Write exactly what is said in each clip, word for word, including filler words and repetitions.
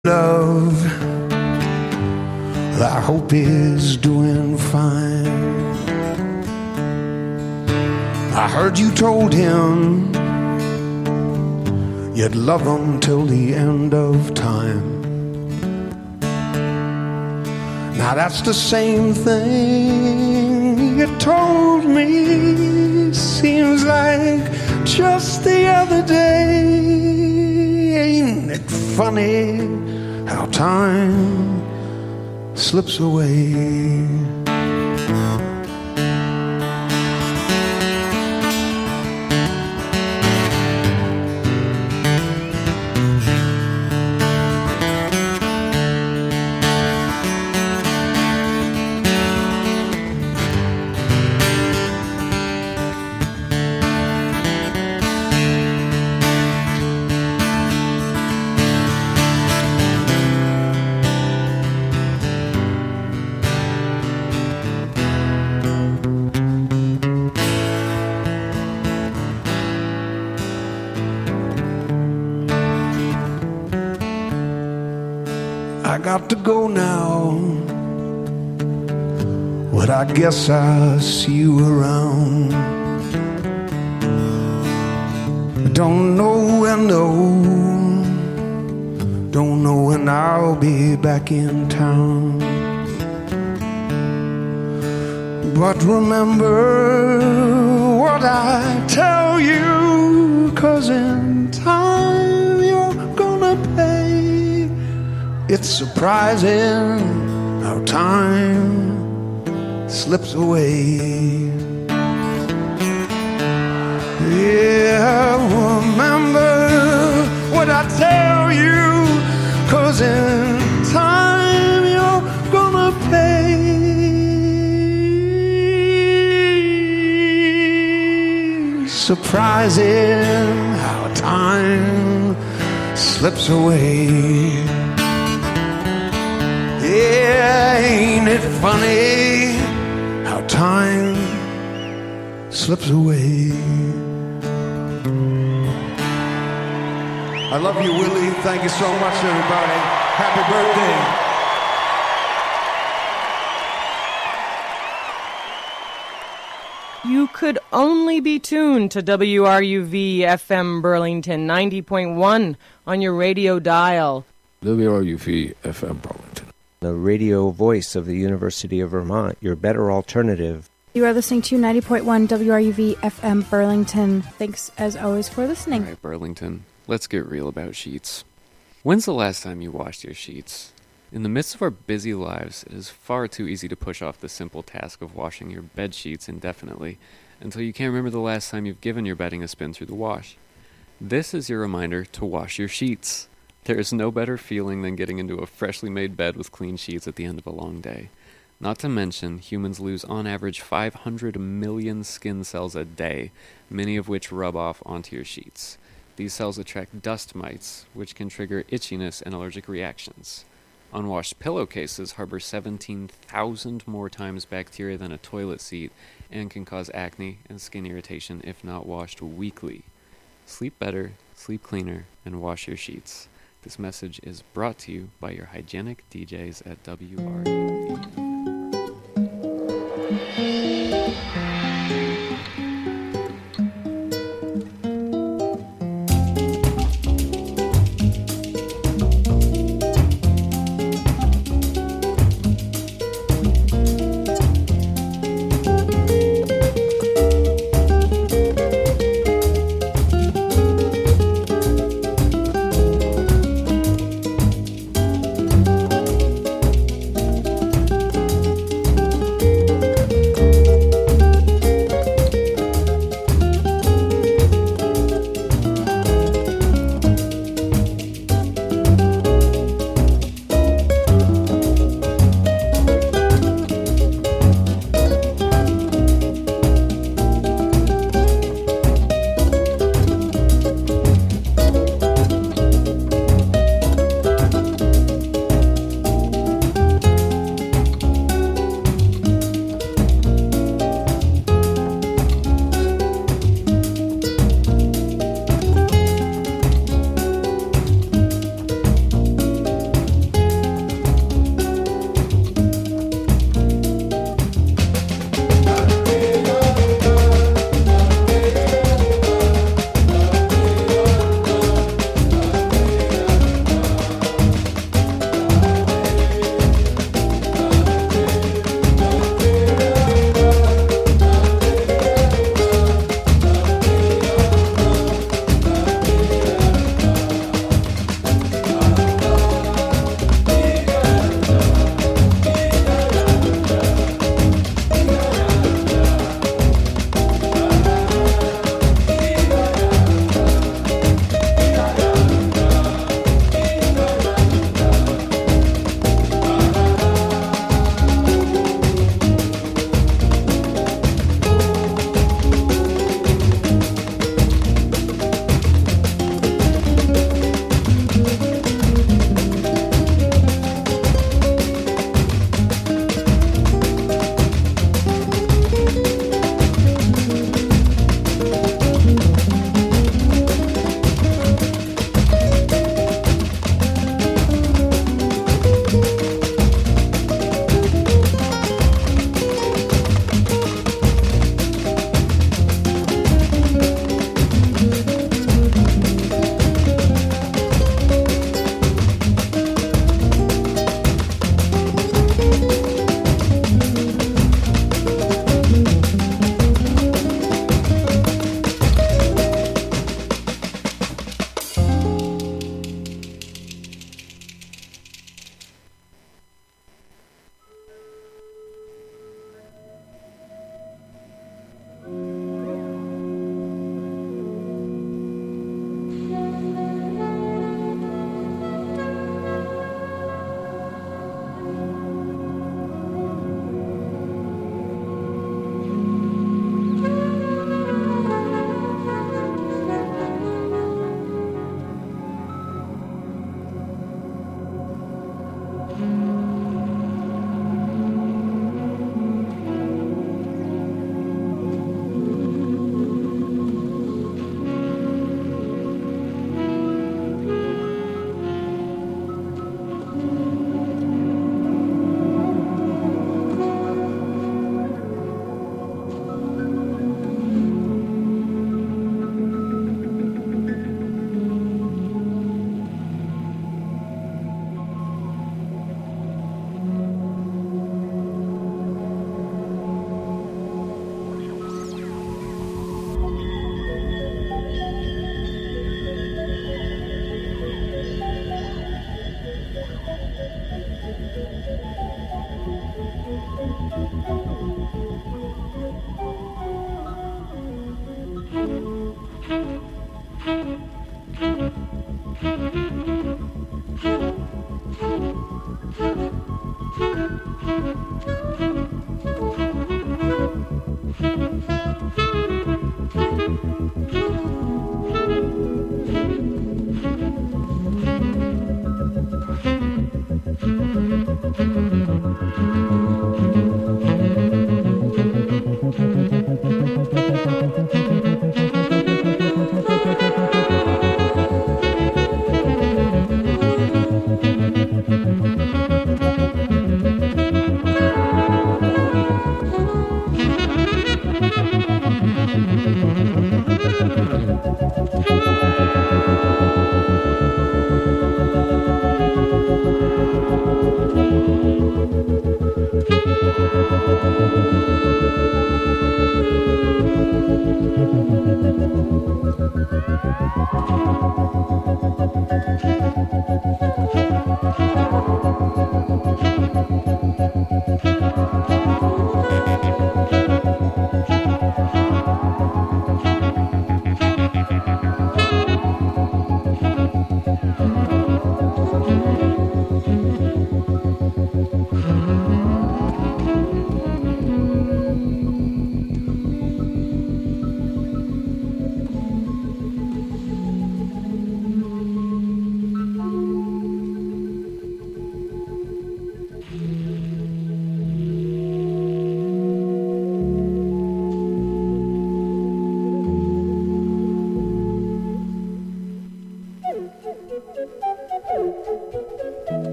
Love, I hope is doing fine. I heard you told him you'd love him till the end of time. Now that's the same thing you told me, seems like just the other day. Ain't it funny how time slips away? I got to go now, but I guess I'll see you around. Don't know when, no, don't know when I'll be back in town. But remember what I tell you, 'cause in time you're gonna pay. It's surprising how time slips away. Yeah, remember what I tell you, 'cause in time you're gonna pay. Surprising how time slips away. Yeah, ain't it funny how time slips away? I love you, Willie. Thank you so much, everybody. Happy birthday. You could only be tuned to W R U V F M Burlington ninety point one on your radio dial. W R U V F M Burlington, the radio voice of the University of Vermont, your better alternative. You are listening to ninety point one W R U V F M Burlington. Thanks, as always, for listening. All right, Burlington, let's get real about sheets. When's the last time you washed your sheets? In the midst of our busy lives, it is far too easy to push off the simple task of washing your bed sheets indefinitely until you can't remember the last time you've given your bedding a spin through the wash. This is your reminder to wash your sheets. There is no better feeling than getting into a freshly made bed with clean sheets at the end of a long day. Not to mention, humans lose on average five hundred million skin cells a day, many of which rub off onto your sheets. These cells attract dust mites, which can trigger itchiness and allergic reactions. Unwashed pillowcases harbor seventeen thousand more times bacteria than a toilet seat and can cause acne and skin irritation if not washed weekly. Sleep better, sleep cleaner, and wash your sheets. This message is brought to you by your hygienic D Js at W R U V.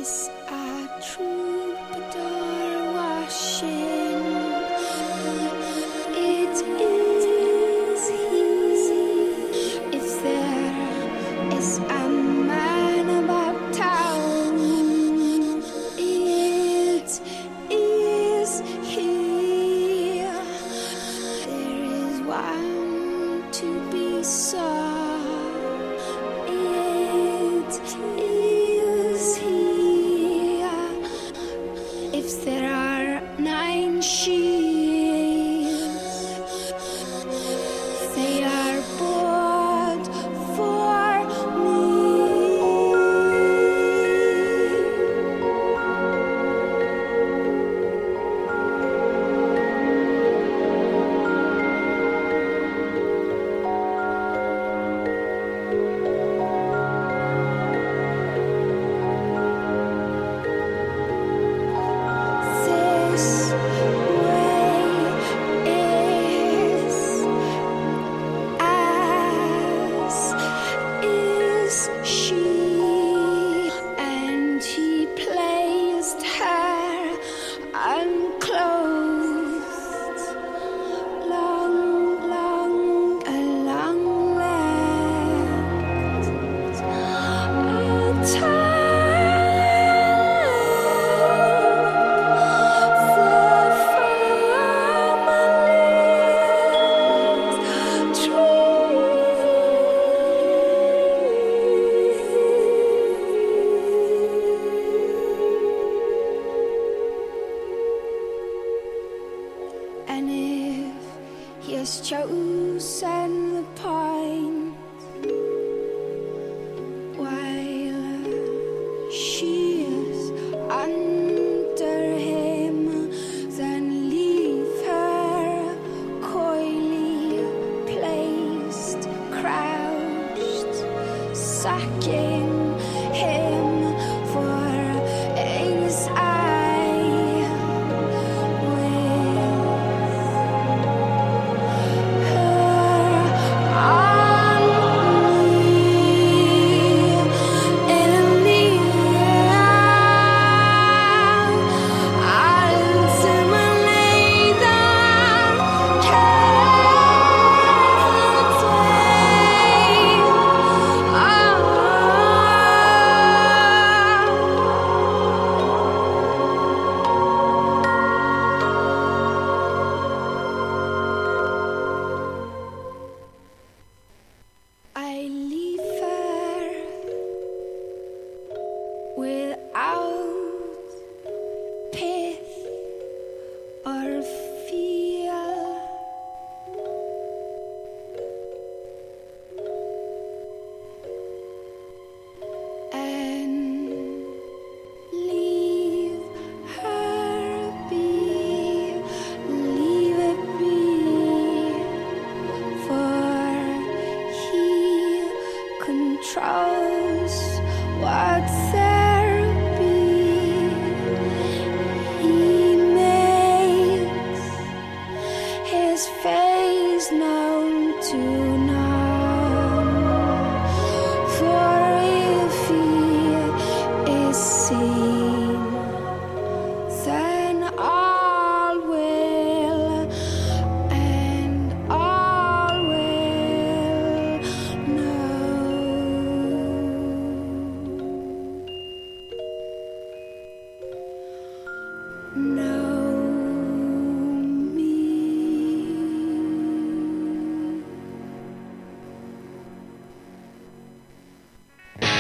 is a troubadour washing. It is he. If there is a man about town, it is he. There is one to be sought. It is he. If there are nine shields, they are bought for me. This way is as is she, and he placed her unclothed, long, long, a long length, and if he has chosen the point while she is under him, then leave her coyly placed, crouched, sucking him for his eye with her on me in a meal ultimately that can't wait. I leave her without